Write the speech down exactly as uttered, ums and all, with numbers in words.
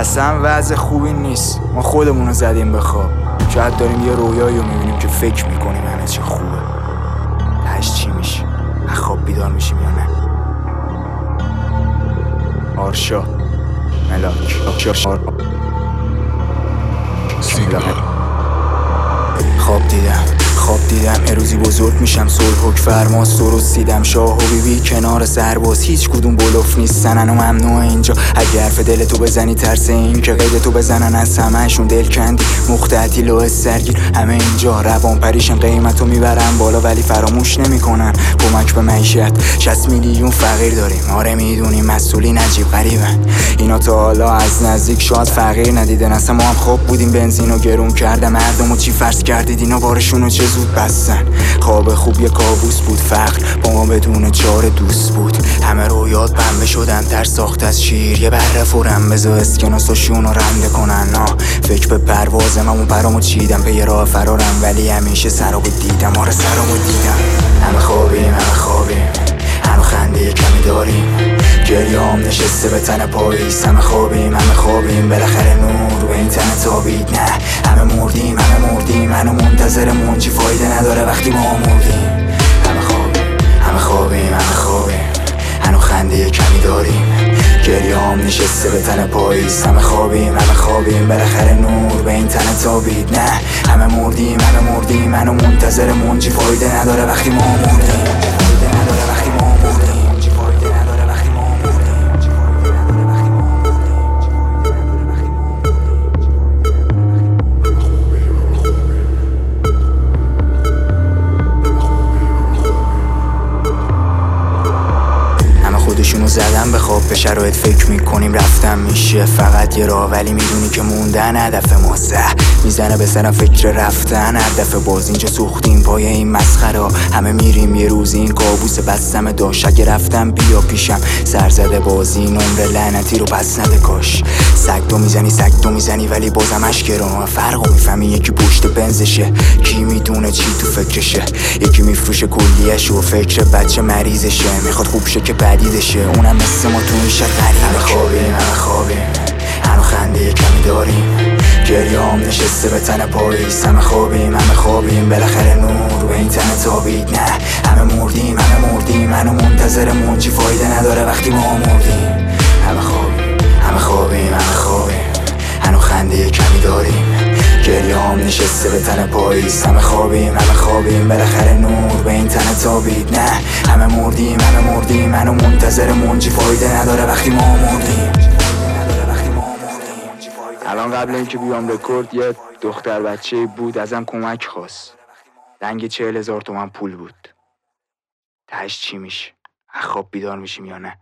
اصلا وضع خوبی نیست. ما خودمونو زدیم به خواب. شاید داریم یه رویایی رو میبینیم که فکر میکنیم همه چی خوبه. تهش چی میشه؟ از خواب بیدار میشیم یا نه؟ آرشا ملاک خواب دیدم خواب دیدم یه روزی بزرگ میشم، صلح حک فرماست درست دیدم، شاه و بیبی کنار سرباز، هیچ کدوم بلوف نیستن و ممنوع اینجا. اگه حرف دل تو بزنی ترس این که قید تو بزنن از همهشون دل کندی، مختعطیل و سرگیر همه اینجا، روان پریشن قیمتو میبرن بالا ولی فراموش نمیکنن کمک به معیشت. شصت میلیون فقیر داریم، آره میدونیم مسئولین عجیب غریبن، اینا تا حالا از نزدیک شاید فقیر ندیدن. اصلا ما هم خواب بودیم بنزینو گرون کرده مردمو چی فرض کردید اینا بارشونو چه زود بستن. خواب خوب یه کابوس بود، فقر با ما بدون چاره دوست بود، همه رویات پنبه شدن تر ساخت از شیر، یه بره فورم بذار اسکناساشونو رنده کنن. نا فکر به پروازم همون پرامو چیدم، به یه راه فرارم ولی همیشه سرابو دیدم، آره سرابو دیدم. همه خوابیم همه خوابیم، هنو خنده کمی داریم، گریام نشسته به تن پاییز. همه خوابیم همه خوابیم، بالاخره نور به این تن تابید. نه همه مردیم همه مردیم، هنو منتظر منجی فایده نداره وقتی ما مردیم. همه خوابیم همه خوابیم همه خوابیم، هنو خنده کمی داریم، گریام نشسته به تن پاییز. همه خوابیم همه خوابیم، بالاخره نور به این تن تابید. نه همه مردیم همه مردیم، هنو منتظر منجی فایده نداره وقتی ما مردیم. فایده نداره وقتی ما مردیم. خودشونو زدن به خواب، به شرایط فکر میکنیم رفتن میشه فقط یه راه، ولی میدونی که موندن هدف ما سه میزنه به سرم فکر رفتن هر دفعه. باز اینجا سوختیم پای این مسخره، همه میریم یه روز این کابوس بستم داشت. اگه رفتم بیا پیشم سرزده بازی، نمره لعنتی رو پس نده کاش. سگ دو میزنی سگ دو میزنی ولی بازم اشکرا فرقو میفهمی، یکی پشت بنزشه کی میدونه چی تو فکرشه، یکی میفروشه کلیهش و فکر بچه مریضشه، میخواد خوب شه که بدیدشه، اونم مثل ما تو این شهر غریبه. همه خوابیم همه خوابیم، هنو خنده کمی داریم، گریام نشسته به تن پاییز. همه خوابیم همه خوابیم، بالاخره نور به این تن تابید. نه همه مردیم همه مردیم، هنو منتظر منجی فایده نداره وقتی ما مردیم. همه خوابیم همه خوابیم همه خوابیم، هنو خنده کمی داریم، گریام نشسته به تن پاییز. همه خوابیم همه خوابیم، بالاخره نور به این تن تابید. نه همه مردیم همه مردیم، هنو منتظر منجی فایده نداره وقتی ما مردیم. الان قبل اینکه بیام رکورد یه دختر بچه بود ازم کمک خواست، رنگ چهل هزار تومن پول بود. تهش چی میشه؟ از خواب بیدار میشیم یا نه؟